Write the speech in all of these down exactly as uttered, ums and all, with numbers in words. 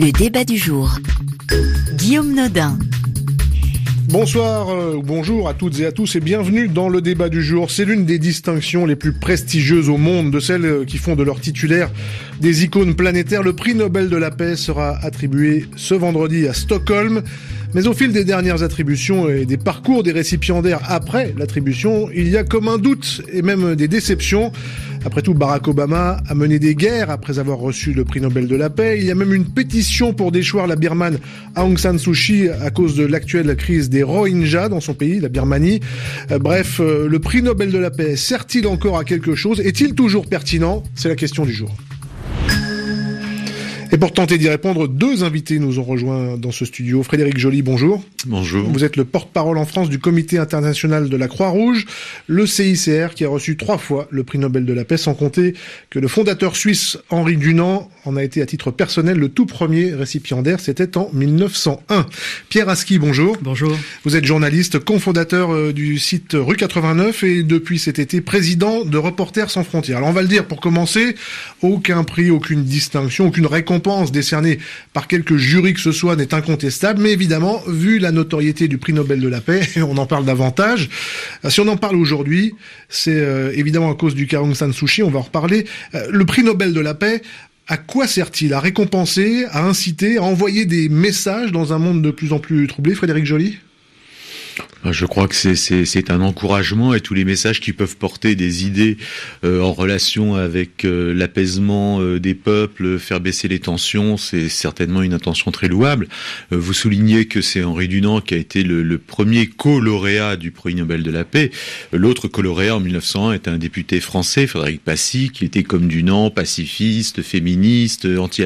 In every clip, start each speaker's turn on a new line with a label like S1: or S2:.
S1: Le débat du jour. Guillaume Nodin.
S2: Bonsoir, euh, bonjour à toutes et à tous et bienvenue dans le débat du jour. C'est l'une des distinctions les plus prestigieuses au monde, de celles qui font de leurs titulaires des icônes planétaires. Le prix Nobel de la paix sera attribué ce vendredi à Stockholm. Mais au fil des dernières attributions et des parcours des récipiendaires après l'attribution, il y a comme un doute et même des déceptions. Après tout, Barack Obama a mené des guerres après avoir reçu le prix Nobel de la paix. Il y a même une pétition pour déchoir la Birmane Aung San Suu Kyi à cause de l'actuelle crise des Rohingyas dans son pays, la Birmanie. Euh, bref, euh, le prix Nobel de la paix sert-il encore à quelque chose? Est-il toujours pertinent? C'est la question du jour. Et pour tenter d'y répondre, deux invités nous ont rejoints dans ce studio. Frédéric Joly, bonjour.
S3: Bonjour.
S2: Vous êtes le porte-parole en France du Comité international de la Croix-Rouge, le C I C R qui a reçu trois fois le prix Nobel de la paix, sans compter que le fondateur suisse Henri Dunant en a été à titre personnel le tout premier récipiendaire, c'était en mille neuf cent un. Pierre Aski, bonjour.
S4: Bonjour. Vous
S2: êtes journaliste, cofondateur du site Rue quatre-vingt-neuf et depuis cet été président de Reporters sans frontières. Alors on va le dire pour commencer, aucun prix, aucune distinction, aucune récompense décernée par quelque jury que ce soit n'est incontestable, mais évidemment, vu la notoriété du prix Nobel de la paix, on en parle davantage. Si on en parle aujourd'hui, c'est euh, évidemment à cause du cas Aung San Suu Kyi, on va en reparler. Euh, le prix Nobel de la paix, à quoi sert-il? À récompenser, à inciter, à envoyer des messages dans un monde de plus en plus troublé? Frédéric Joly?
S3: Je crois que c'est, c'est, c'est un encouragement et tous les messages qui peuvent porter des idées euh, en relation avec euh, l'apaisement euh, des peuples, faire baisser les tensions, c'est certainement une intention très louable. Euh, vous soulignez que c'est Henri Dunant qui a été le, le premier co-lauréat du prix Nobel de la paix. L'autre co-lauréat en mille neuf cent un est un député français, Frédéric Passy, qui était comme Dunant, pacifiste, féministe,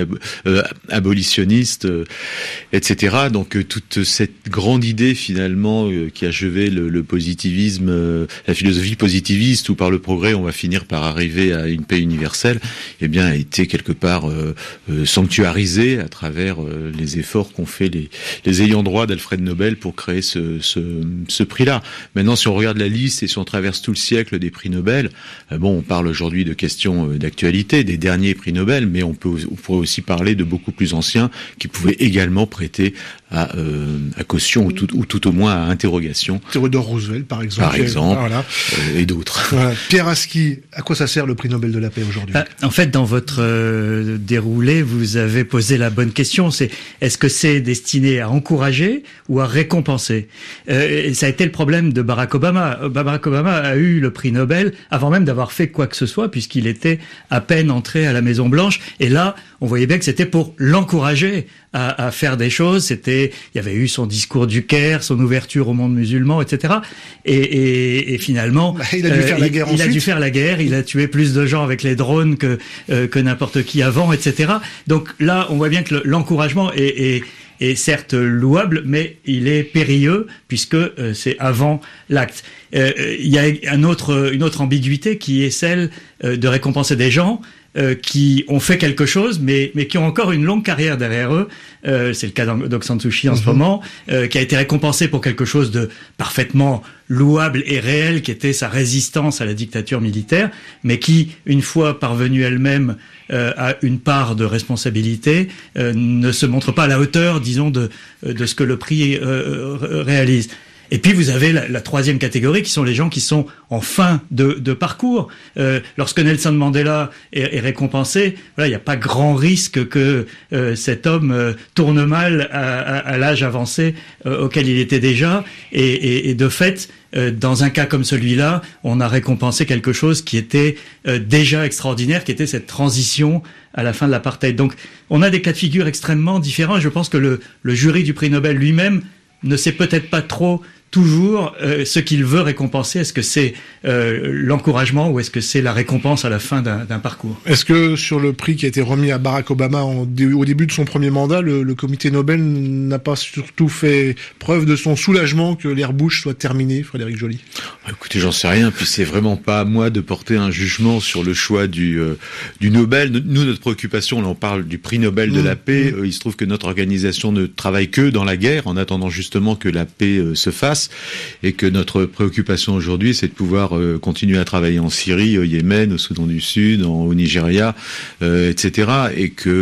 S3: anti-abolitionniste, euh, et cetera. Donc euh, toute cette grande idée finalement euh, qui achever le, le positivisme, euh, la philosophie positiviste où par le progrès on va finir par arriver à une paix universelle, eh bien a été quelque part euh, euh, sanctuarisé à travers euh, les efforts qu'ont fait les, les ayants droit d'Alfred Nobel pour créer ce, ce, ce prix-là. Maintenant, si on regarde la liste et si on traverse tout le siècle des prix Nobel, euh, bon, on parle aujourd'hui de questions euh, d'actualité, des derniers prix Nobel, mais on peut, on pourrait aussi parler de beaucoup plus anciens qui pouvaient également prêter à, euh, à caution ou tout, ou tout au moins à interrogation.
S2: Theodore Roosevelt, par exemple.
S3: Par exemple,
S2: voilà.
S3: euh, et d'autres.
S2: Voilà. Pierre Aski, à quoi ça sert le prix Nobel de la paix aujourd'hui?
S4: Bah, en fait, dans votre euh, déroulé, vous avez posé la bonne question. C'est est-ce que c'est destiné à encourager ou à récompenser? euh, et Ça a été le problème de Barack Obama. Barack Obama a eu le prix Nobel avant même d'avoir fait quoi que ce soit, puisqu'il était à peine entré à la Maison Blanche. Et là, on voyait bien que c'était pour l'encourager à, à faire des choses. C'était, il y avait eu son discours du Caire, son ouverture au monde musulman, et cetera. Et, et, et finalement,
S2: bah, il a dû euh, faire la guerre.
S4: Il, il
S2: ensuite.
S4: a dû faire la guerre. Il a tué plus de gens avec les drones que euh, que n'importe qui avant, et cetera. Donc là, on voit bien que le, l'encouragement est, est est certes louable, mais il est périlleux puisque euh, c'est avant l'acte. Euh, il y a un autre, une autre ambiguïté qui est celle euh, de récompenser des gens euh, qui ont fait quelque chose, mais, mais qui ont encore une longue carrière derrière eux. Euh, c'est le cas d'Aung San Suu Kyi en mm-hmm. ce moment, euh, qui a été récompensé pour quelque chose de parfaitement louable et réel, qui était sa résistance à la dictature militaire, mais qui, une fois parvenue elle-même euh, à une part de responsabilité, euh, ne se montre pas à la hauteur, disons, de, de ce que le prix euh, réalise. Et puis vous avez la, la troisième catégorie qui sont les gens qui sont en fin de, de parcours. Euh, lorsque Nelson Mandela est, est récompensé, voilà, il n'y a pas grand risque que euh, cet homme euh, tourne mal à, à, à l'âge avancé euh, auquel il était déjà. Et, et, et de fait, euh, dans un cas comme celui-là, on a récompensé quelque chose qui était euh, déjà extraordinaire, qui était cette transition à la fin de l'apartheid. Donc on a des cas de figure extrêmement différents. Et je pense que le, le jury du prix Nobel lui-même ne sait peut-être pas trop toujours euh, ce qu'il veut récompenser. Est-ce que c'est euh, l'encouragement ou est-ce que c'est la récompense à la fin d'un, d'un parcours?
S2: Est-ce que sur le prix qui a été remis à Barack Obama en, au début de son premier mandat, le, le comité Nobel n'a pas surtout fait preuve de son soulagement que l'ère Bush soit terminée, Frédéric Joly?
S3: Écoutez, j'en sais rien, puis c'est vraiment pas à moi de porter un jugement sur le choix du, euh, du Nobel. Nous, notre préoccupation, là on parle du prix Nobel de mmh, la paix, mmh. euh, il se trouve que notre organisation ne travaille que dans la guerre, en attendant justement que la paix euh, se fasse, et que notre préoccupation aujourd'hui, c'est de pouvoir euh, continuer à travailler en Syrie, au Yémen, au Soudan du Sud, en, au Nigeria, euh, et cetera, et que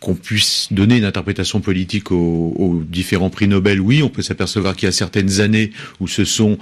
S3: qu'on puisse donner une interprétation politique aux, aux différents prix Nobel, oui, on peut s'apercevoir qu'il y a certaines années où ce sont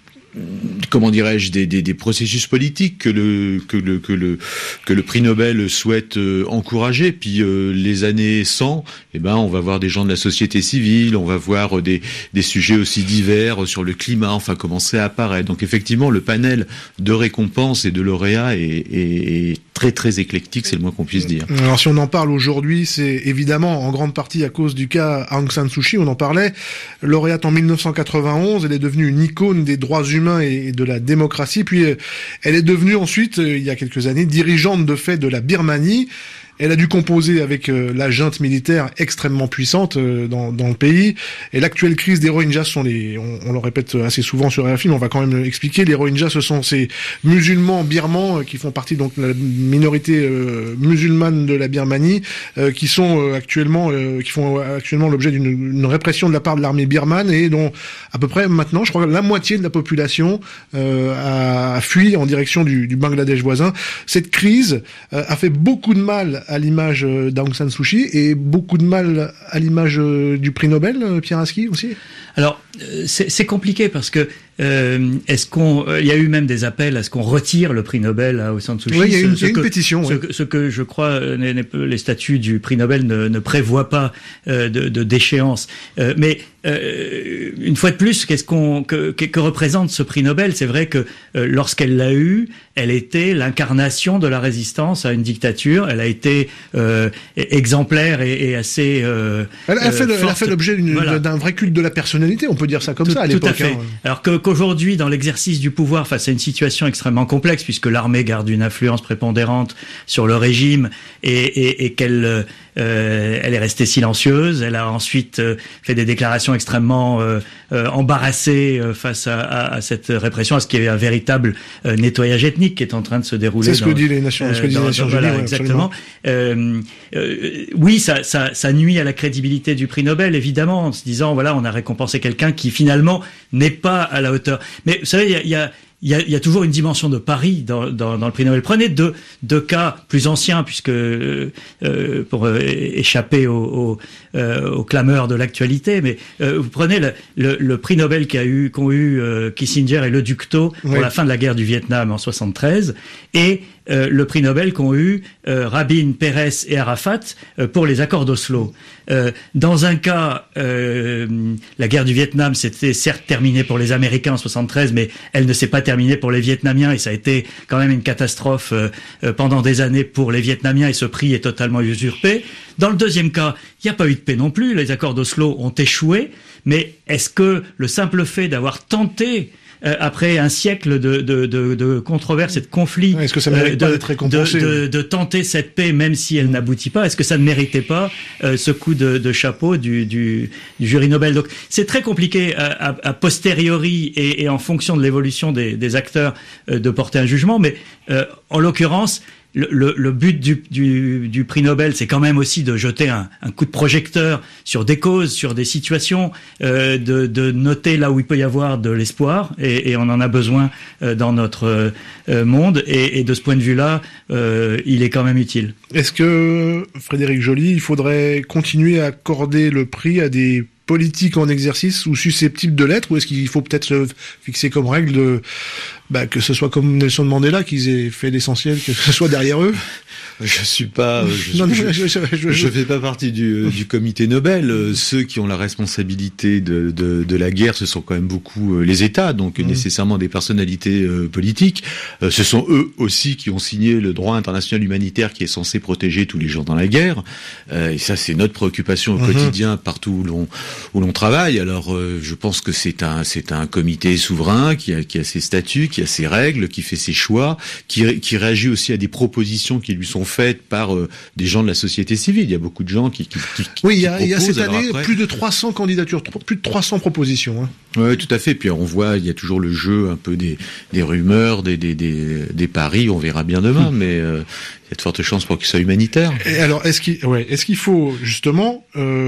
S3: comment dirais-je, des, des, des processus politiques que le que le que le que le prix Nobel souhaite euh, encourager. Puis euh, les années cent, eh ben on va voir des gens de la société civile, on va voir des des sujets aussi divers sur le climat, enfin commencer à apparaître. Donc effectivement, le panel de récompenses et de lauréats est, est, est très très éclectique, c'est le moins qu'on puisse dire.
S2: Alors si on en parle aujourd'hui, c'est évidemment en grande partie à cause du cas Aung San Suu Kyi, on en parlait, lauréate en mille neuf cent quatre-vingt-onze, elle est devenue une icône des droits humains et de la démocratie, puis elle est devenue ensuite, il y a quelques années, dirigeante de fait de la Birmanie. Elle a dû composer avec euh, la junte militaire extrêmement puissante euh, dans, dans le pays. Et l'actuelle crise des Rohingyas sont les, on, on le répète assez souvent sur R F I, mais on va quand même expliquer. Les Rohingyas, ce sont ces musulmans birmans euh, qui font partie donc de la minorité euh, musulmane de la Birmanie, euh, qui sont euh, actuellement, euh, qui font actuellement l'objet d'une une répression de la part de l'armée birmane et dont à peu près maintenant, je crois, la moitié de la population euh, a, a fui en direction du, du Bangladesh voisin. Cette crise euh, a fait beaucoup de mal à l'image d'Aung San Suu Kyi et beaucoup de mal à l'image du prix Nobel, Pierre Aski aussi.
S4: Alors c'est, c'est compliqué parce que euh, est-ce qu'on, il y a eu même des appels à ce qu'on retire le prix Nobel à Aung San Suu Kyi.
S2: Oui, il y a une,
S4: ce,
S2: il y a une
S4: que,
S2: pétition.
S4: Ce,
S2: oui.
S4: que, ce que je crois, n'est, n'est, les statuts du prix Nobel ne, ne prévoient pas euh, de, de d'échéance. Euh, mais euh, une fois de plus, qu'est-ce qu'on, que, que, que représente ce prix Nobel ? C'est vrai que euh, lorsqu'elle l'a eu, elle était l'incarnation de la résistance à une dictature. Elle a été euh, exemplaire et, et assez. Euh,
S2: elle, a fait,
S4: euh,
S2: elle a fait l'objet d'une,
S4: voilà.
S2: d'un vrai culte de la personnalité. On peut dire ça comme
S4: tout,
S2: ça à
S4: tout
S2: l'époque.
S4: À fait.
S2: Hein.
S4: Alors que, qu'aujourd'hui, dans l'exercice du pouvoir, face à une situation extrêmement complexe, puisque l'armée garde une influence prépondérante sur le régime et, et, et qu'elle euh, elle est restée silencieuse. Elle a ensuite euh, fait des déclarations extrêmement euh, euh, embarrassées euh, face à, à, à cette répression, à ce qui est un véritable euh, nettoyage ethnique qui est en train de se dérouler.
S2: C'est ce
S4: dans,
S2: que dit les Nations, ce que disent les Nations Unies.
S4: Voilà,
S2: ouais,
S4: exactement. Euh, euh, oui, ça, ça, ça nuit à la crédibilité du prix Nobel, évidemment, en se disant voilà, on a récompensé quelqu'un qui finalement n'est pas à la hauteur. Mais vous savez, il y a, il y a Il y, a, il y a toujours une dimension de pari dans, dans, dans le prix Nobel. Prenez deux, deux cas plus anciens, puisque euh, pour euh, échapper aux, aux, euh, aux clameurs de l'actualité, mais euh, vous prenez le, le, le prix Nobel qu'a eu, qu'ont eu euh, Kissinger et Le Duc Tho pour oui. la fin de la guerre du Vietnam en soixante-treize, et euh, le prix Nobel qu'ont eu euh, Rabin, Peres et Arafat euh, pour les accords d'Oslo. Euh, dans un cas, euh, la guerre du Vietnam s'était certes terminée pour les Américains en soixante-treize, mais elle ne s'est pas terminée pour les Vietnamiens, et ça a été quand même une catastrophe euh, euh, pendant des années pour les Vietnamiens, et ce prix est totalement usurpé. Dans le deuxième cas, il n'y a pas eu de paix non plus, les accords d'Oslo ont échoué, mais est-ce que le simple fait d'avoir tenté Euh, après un siècle de, de, de, de controverses et de conflits,
S2: est-ce que ça mérite
S4: euh, de,
S2: pas d'être récompensé,
S4: de, de, de tenter cette paix même si elle n'aboutit pas, est-ce que ça ne méritait pas euh, ce coup de, de chapeau du, du, du jury Nobel? Donc c'est très compliqué à, à, à posteriori et, et en fonction de l'évolution des, des acteurs euh, de porter un jugement, mais euh, en l'occurrence, Le, le, le but du, du, du prix Nobel, c'est quand même aussi de jeter un, un coup de projecteur sur des causes, sur des situations, euh, de, de noter là où il peut y avoir de l'espoir, et, et on en a besoin euh, dans notre euh, monde, et, et de ce point de vue-là, euh, il est quand même utile.
S2: Est-ce que, Frédéric Joly, il faudrait continuer à accorder le prix à des politiques en exercice ou susceptibles de l'être, ou est-ce qu'il faut peut-être se fixer comme règle de, bah, que ce soit comme Nelson Mandela, qu'ils aient fait l'essentiel, que ce soit derrière eux?
S3: Je suis pas, je,
S2: non, non,
S3: je,
S2: je, je, je,
S3: je fais pas partie du, du comité Nobel. Ceux qui ont la responsabilité de, de, de la guerre, ce sont quand même beaucoup les États, donc mmh. nécessairement des personnalités euh, politiques. Euh, ce sont eux aussi qui ont signé le droit international humanitaire qui est censé protéger tous les gens dans la guerre. Euh, et ça, c'est notre préoccupation au mmh. quotidien partout où l'on où l'on travaille. Alors, euh, je pense que c'est un c'est un comité souverain qui a qui a ses statuts, qui a ses règles, qui fait ses choix, qui qui réagit aussi à des propositions qui lui sont faites par euh, des gens de la société civile. Il y a beaucoup de gens qui, qui, qui
S2: oui, il y a,
S3: qui
S2: il y a cette année
S3: après...
S2: plus de trois cents candidatures, plus de trois cents propositions. Hein.
S3: Oui, tout à fait. Puis on voit, il y a toujours le jeu un peu des, des rumeurs, des, des, des, des paris. On verra bien demain, mmh. mais euh, il y a de fortes chances pour qu'il soit humanitaire.
S2: Et alors, est-ce qu'il, ouais, est-ce qu'il faut justement,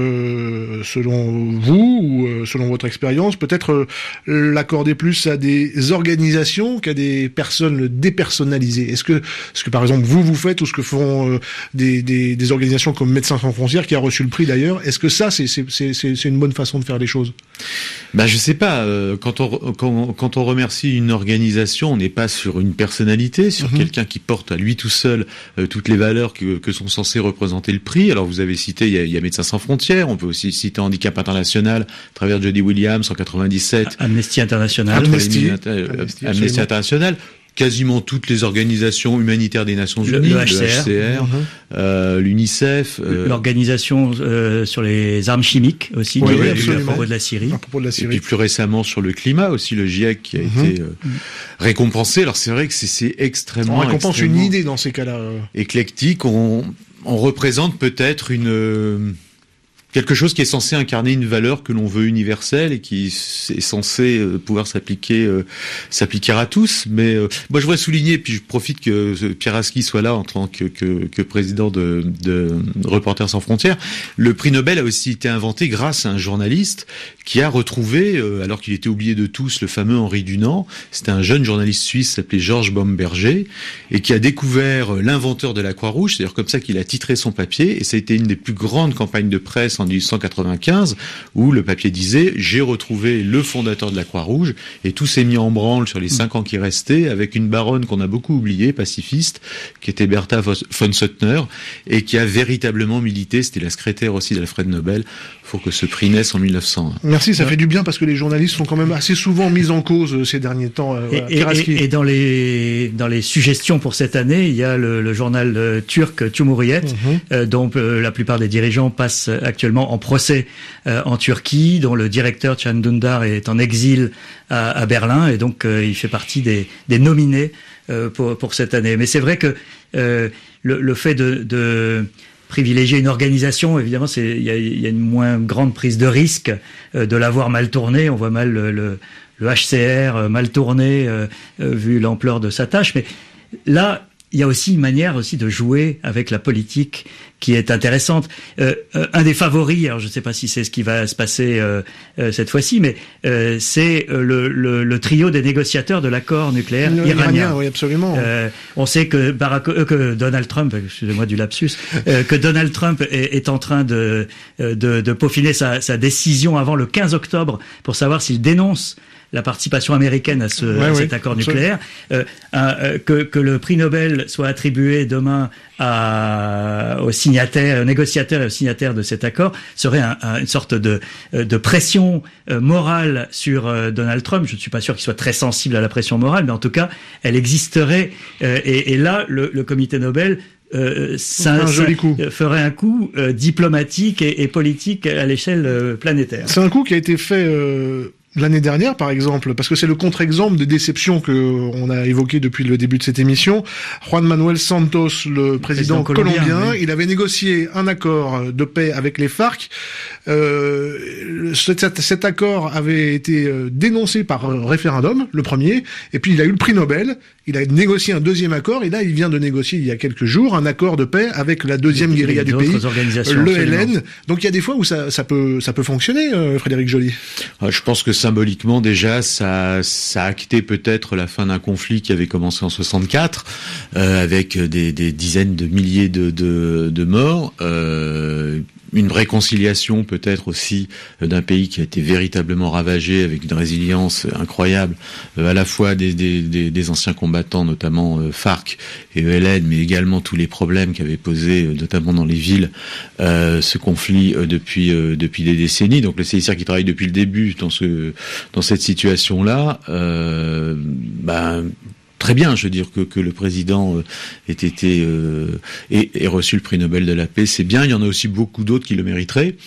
S2: euh, selon vous ou euh, selon votre expérience, peut-être euh, l'accorder plus à des organisations qu'à des personnes dépersonnalisées? Est-ce que, ce que par exemple vous vous faites ou ce que font euh, des, des, des organisations comme Médecins sans frontières, qui a reçu le prix d'ailleurs, est-ce que ça c'est c'est c'est c'est une bonne façon de faire les choses?
S3: Bah je sais pas. Euh, quand on quand, quand on remercie une organisation, on n'est pas sur une personnalité, sur mmh. quelqu'un qui porte à lui tout seul euh, toutes les valeurs que, que sont censées représenter le prix. Alors vous avez cité, il y a, il y a Médecins sans frontières. On peut aussi citer Handicap International à travers Jody Williams en quatre-vingt-dix-sept.
S4: Amnesty International.
S3: Amnesty, Amnesty, Amnesty International. Quasiment toutes les organisations humanitaires des Nations Unies,
S4: le, le H C R,
S3: le H C R mmh. euh, l'UNICEF,
S4: euh, l'organisation euh, sur les armes chimiques aussi,
S2: oui,
S4: du,
S2: oui,
S4: à propos de la Syrie.
S2: À propos de la Syrie.
S3: Et puis plus récemment sur le climat aussi, le GIEC qui a mmh. été euh, récompensé. Alors c'est vrai que c'est, c'est extrêmement.
S2: On récompense
S3: extrêmement
S2: une idée dans ces cas-là.
S3: Éclectique. On, on représente peut-être une. Euh, quelque chose qui est censé incarner une valeur que l'on veut universelle et qui est censé euh, pouvoir s'appliquer euh, s'appliquer à tous. Mais euh, moi, je voudrais souligner, puis je profite que Pierre Aski soit là en tant que, que, que président de, de Reporters sans frontières. Le prix Nobel a aussi été inventé grâce à un journaliste qui a retrouvé, euh, alors qu'il était oublié de tous, le fameux Henri Dunant. C'était un jeune journaliste suisse s'appelait Georges Baumberger et qui a découvert l'inventeur de la Croix-Rouge. C'est-à-dire comme ça qu'il a titré son papier, et ça a été une des plus grandes campagnes de presse en dix-huit cent quatre-vingt-quinze, où le papier disait « J'ai retrouvé le fondateur de la Croix-Rouge » et tout s'est mis en branle sur les cinq ans qui restaient, avec une baronne qu'on a beaucoup oubliée, pacifiste, qui était Bertha von Suttner, et qui a véritablement milité, c'était la secrétaire aussi d'Alfred Nobel, pour que ce prix naisse en mille neuf cent un.
S2: Merci, ça fait du bien, parce que les journalistes sont quand même assez souvent mis en cause ces derniers temps. Euh,
S4: et, et, et, et dans les dans les suggestions pour cette année, il y a le, le journal euh, turc Cumhuriyet, mmh. euh, dont euh, la plupart des dirigeants passent actuellement en procès euh, en Turquie, dont le directeur Can Dündar est en exil à, à Berlin, et donc euh, il fait partie des, des nominés euh, pour, pour cette année. Mais c'est vrai que euh, le, le fait de, de privilégier une organisation, évidemment, c'est il y a, y a une moins grande prise de risque euh, de l'avoir mal tourné. On voit mal le, le, le H C R euh, mal tourné euh, euh, vu l'ampleur de sa tâche. Mais là, il y a aussi une manière aussi de jouer avec la politique qui est intéressante. Euh, euh, un des favoris, alors je ne sais pas si c'est ce qui va se passer euh, euh, cette fois-ci, mais euh, c'est euh, le, le, le trio des négociateurs de l'accord nucléaire
S2: le,
S4: iranien.
S2: iranien. Oui, absolument.
S4: Euh, on sait que, Barack, euh, que Donald Trump, excusez-moi du lapsus, euh, que Donald Trump est, est en train de, de, de peaufiner sa, sa décision avant le quinze octobre pour savoir s'il dénonce la participation américaine à, ce,
S2: ouais,
S4: à
S2: oui,
S4: cet accord nucléaire, euh, euh, que, que le prix Nobel soit attribué demain à, aux signataires, aux négociateurs et aux signataires de cet accord, serait un, un, une sorte de, de pression euh, morale sur euh, Donald Trump. Je ne suis pas sûr qu'il soit très sensible à la pression morale, mais en tout cas, elle existerait. Euh, et, et là, le, le comité Nobel Euh, ça,
S2: un joli coup.
S4: ça ferait un coup euh, diplomatique et, et politique à l'échelle euh, planétaire.
S2: C'est un coup qui a été fait euh, l'année dernière, par exemple, parce que c'est le contre-exemple des déceptions que on a évoquées depuis le début de cette émission. Juan Manuel Santos, le, le président, président colombien, colombien oui. il avait négocié un accord de paix avec les FARC. Euh, cet, cet accord avait été dénoncé par référendum, le premier, et puis il a eu le prix Nobel. Il a négocié un deuxième accord, et là, il vient de négocier, il y a quelques jours, un accord de paix avec la deuxième guérilla du pays, le L N. Donc, il y a des fois où ça, ça peut, ça peut fonctionner, euh, Frédéric Joly.
S3: Je pense que symboliquement, déjà, ça, ça a acté peut-être la fin d'un conflit qui avait commencé en soixante-quatre, euh, avec des, des dizaines de milliers de, de, de morts, euh, une réconciliation peut-être aussi d'un pays qui a été véritablement ravagé avec une résilience incroyable, euh, à la fois des, des, des, des anciens combattants, notamment euh, FARC et E L N, mais également tous les problèmes qu'avait posé, euh, notamment dans les villes, euh, ce conflit euh, depuis euh, depuis des décennies. Donc le C I C R qui travaille depuis le début dans ce dans cette situation-là, euh, ben très bien, je veux dire que, que le président euh, ait été euh, ait, ait reçu le prix Nobel de la paix, c'est bien. Il y en a aussi beaucoup d'autres qui le mériteraient.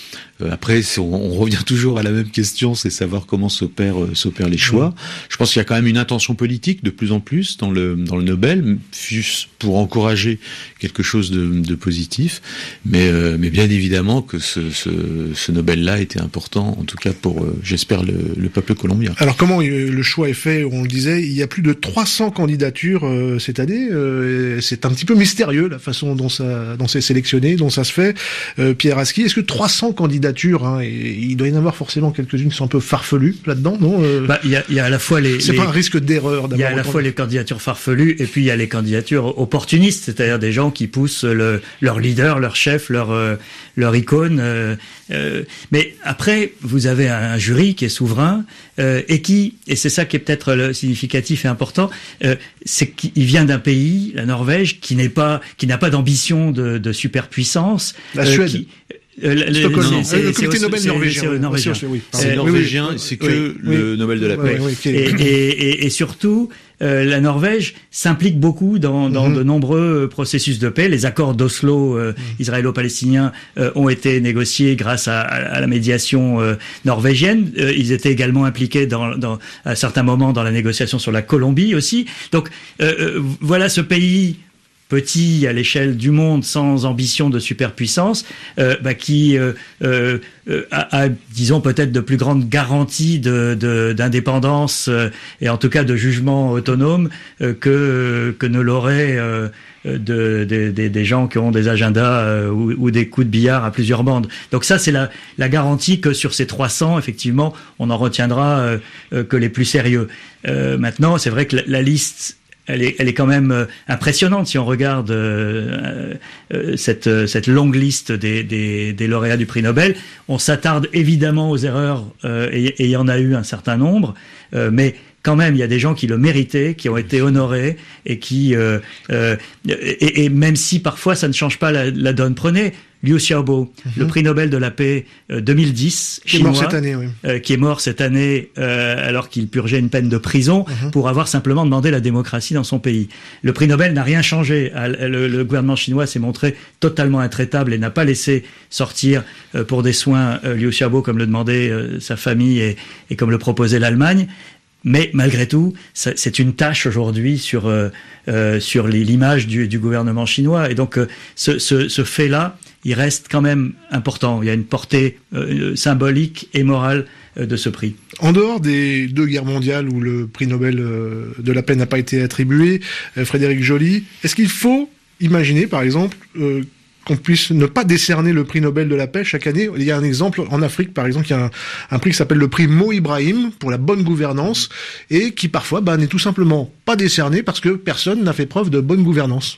S3: Euh, après, on, on revient toujours à la même question, c'est savoir comment s'opèrent euh, s'opèrent les choix. Mmh. Je pense qu'il y a quand même une intention politique de plus en plus dans le dans le Nobel, pour encourager quelque chose de, de positif. Mais euh, mais bien évidemment que ce ce, ce Nobel-là était important, en tout cas pour, euh, j'espère, le, le peuple colombien.
S2: Alors comment le choix est fait? On le disait, il y a plus de trois cents candidatures euh, cette année. Euh, c'est un petit peu mystérieux la façon dont ça, dont c'est sélectionné, dont ça se fait. Euh, Pierre Aski, est-ce que trois cents candidatures, hein, et il doit y en avoir forcément quelques-unes qui sont un peu farfelues là-dedans, non? euh,
S4: bah, il y a, il y a à la fois les.
S2: C'est
S4: les...
S2: pas un risque d'erreur.
S4: Il y a à la fois les candidatures farfelues et puis il y a les candidatures opportunistes, c'est-à-dire des gens qui poussent le, leur leader, leur chef, leur euh, leur icône. Euh, euh, mais après, vous avez un, un jury qui est souverain euh, et qui, et c'est ça qui est peut-être le significatif et important, euh, c'est qu'il vient d'un pays, la Norvège, qui n'est pas, qui n'a pas d'ambition de, de superpuissance.
S2: La
S4: euh,
S2: Suède.
S4: Qui, Euh, le,
S2: le,
S4: non,
S2: c'est, le comité Nobel norvégien.
S4: C'est norvégien.
S2: C'est, oui,
S3: c'est norvégien, oui, oui. C'est que oui, le oui. Nobel de la paix.
S2: Oui, oui, okay.
S4: et, et, et, et surtout, euh, la Norvège s'implique beaucoup dans, dans mm-hmm. de nombreux processus de paix. Les accords d'Oslo euh, mm. israélo-palestiniens euh, ont été négociés grâce à, à la médiation euh, norvégienne. Euh, ils étaient également impliqués dans, dans, à certains moments dans la négociation sur la Colombie aussi. Donc euh, euh, voilà ce pays petit à l'échelle du monde, sans ambition de superpuissance, euh, bah, qui euh, euh, a, a, disons, peut-être de plus grandes garanties de, de, d'indépendance euh, et en tout cas de jugement autonome euh, que, que ne l'auraient euh, de, de, de, des gens qui ont des agendas euh, ou, ou des coups de billard à plusieurs bandes. Donc ça, c'est la, la garantie que sur ces trois cents, effectivement, on en retiendra euh, euh, que les plus sérieux. Euh, maintenant, c'est vrai que la, la liste... Elle est, elle est quand même euh, impressionnante si on regarde euh, euh, cette, euh, cette longue liste des, des, des lauréats du prix Nobel. On s'attarde évidemment aux erreurs, euh, et, et il y en a eu un certain nombre, euh, mais quand même, il y a des gens qui le méritaient, qui ont été honorés, et qui, euh, euh, et, et même si parfois ça ne change pas la, la donne. Prenez Liu Xiaobo, mm-hmm. le prix Nobel de la paix euh, deux mille dix,
S2: qui
S4: chinois,
S2: est mort cette année, oui.
S4: euh, qui est mort cette année euh, alors qu'il purgeait une peine de prison mm-hmm. pour avoir simplement demandé la démocratie dans son pays. Le prix Nobel n'a rien changé. Le, le gouvernement chinois s'est montré totalement intraitable et n'a pas laissé sortir euh, pour des soins euh, Liu Xiaobo comme le demandait euh, sa famille et, et comme le proposait l'Allemagne. Mais malgré tout, c'est une tâche aujourd'hui sur euh, euh, sur l'image du, du gouvernement chinois. Et donc, euh, ce, ce, ce fait-là, il reste quand même important. Il y a une portée euh, symbolique et morale euh, de ce prix.
S2: En dehors des deux guerres mondiales où le prix Nobel euh, de la paix n'a pas été attribué, euh, Frédéric Joly, est-ce qu'il faut imaginer, par exemple, euh, qu'on puisse ne pas décerner le prix Nobel de la paix chaque année? Il y a un exemple en Afrique, par exemple, il y a un, un prix qui s'appelle le prix Mo Ibrahim pour la bonne gouvernance et qui parfois bah, n'est tout simplement pas décerné parce que personne n'a fait preuve de bonne gouvernance.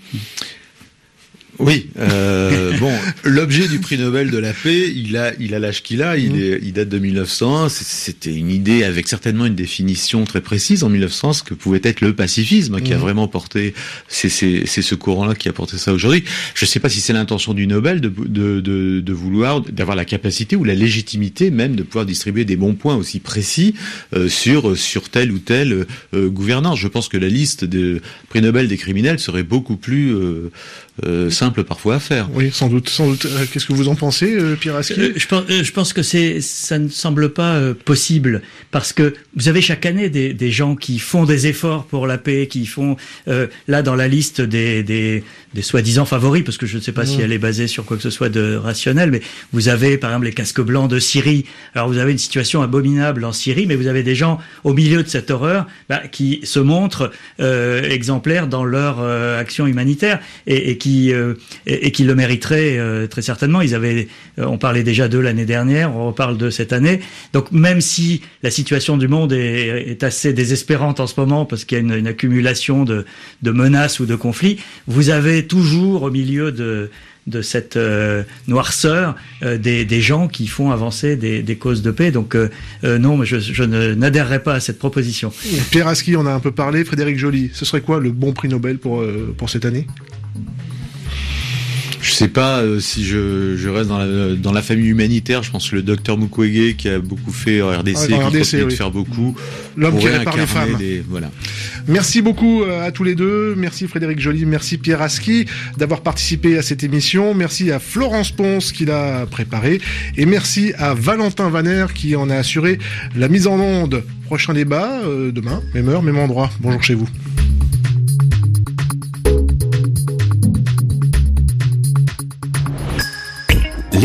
S3: Oui, euh, bon, l'objet du prix Nobel de la paix, il a, il a l'âge qu'il a, il, est, il date de mille neuf cent un. C'était une idée avec certainement une définition très précise en mille neuf cents, ce que pouvait être le pacifisme, hein, qui mmh. a vraiment porté. C'est, c'est, c'est ce courant-là qui a porté ça aujourd'hui. Je ne sais pas si c'est l'intention du Nobel de, de, de, de vouloir, d'avoir la capacité ou la légitimité même de pouvoir distribuer des bons points aussi précis euh, sur sur telle ou telle euh, gouvernance. Je pense que la liste des prix Nobel des criminels serait beaucoup plus euh, euh, simple parfois à faire.
S2: Oui, sans doute, sans doute. Euh, qu'est-ce que vous en pensez, euh, Pierre Aski?
S4: euh, Je pense, euh, je pense que c'est, ça ne semble pas euh, possible parce que vous avez chaque année des, des gens qui font des efforts pour la paix, qui font euh, là dans la liste des, des, des soi-disant favoris, parce que je ne sais pas mmh. si elle est basée sur quoi que ce soit de rationnel, mais vous avez par exemple les casques blancs de Syrie. Alors vous avez une situation abominable en Syrie, mais vous avez des gens au milieu de cette horreur bah, qui se montrent euh, exemplaires dans leur euh, action humanitaire et, et qui euh, et, et qui le mériteraient euh, très certainement. Ils avaient, euh, on parlait déjà d'eux l'année dernière, on reparle de cette année. Donc même si la situation du monde est, est assez désespérante en ce moment parce qu'il y a une, une accumulation de, de menaces ou de conflits, vous avez toujours au milieu de de cette euh, noirceur euh, des, des gens qui font avancer des, des causes de paix. Donc euh, euh, non, mais je, je ne, n'adhérerai pas à cette proposition.
S2: Pierre Aski, on a un peu parlé. Frédéric Joly, ce serait quoi le bon prix Nobel pour, euh, pour cette année?
S3: Je Je sais pas euh, si je, je reste dans la, dans la famille humanitaire. Je pense que le docteur Mukwege, qui a beaucoup fait en R D C,
S2: Ah, en
S3: qui
S2: R D C,
S3: continue
S2: oui.
S3: de faire beaucoup,
S2: L'homme qui
S3: pourrait
S2: répare les
S3: incarner
S2: femmes.
S3: des- voilà.
S2: Merci beaucoup à tous les deux. Merci Frédéric Joly, merci Pierre Aski d'avoir participé à cette émission. Merci à Florence Ponce qui l'a préparée. Et merci à Valentin Vaner qui en a assuré la mise en onde. Prochain débat, euh, demain, même heure, même endroit. Bonjour chez vous.